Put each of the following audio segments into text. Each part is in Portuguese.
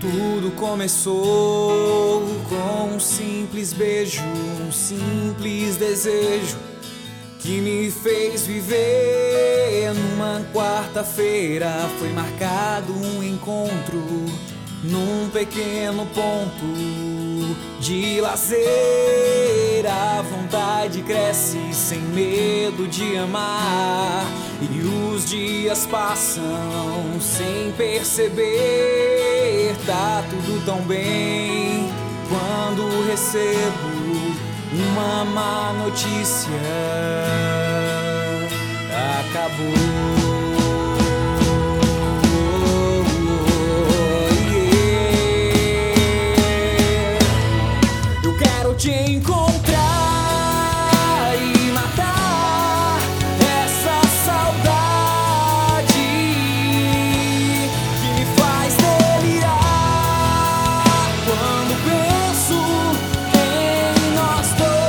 Tudo começou com um simples beijo, um simples desejo que me fez viver. Numa quarta-feira foi marcado um encontro num pequeno ponto de lazer. A vontade cresce sem medo de amar, e os dias passam sem perceber. Tá tudo tão bem quando recebo uma má notícia: acabou. Te encontrar e matar essa saudade que me faz delirar quando penso em nós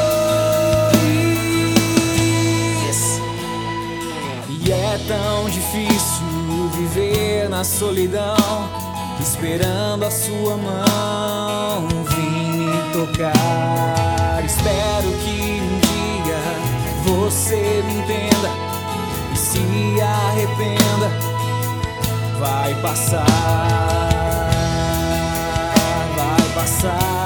dois. E é tão difícil viver na solidão, esperando a sua mão vir me tocar. Espero que um dia você me entenda e se arrependa. Vai passar, vai passar.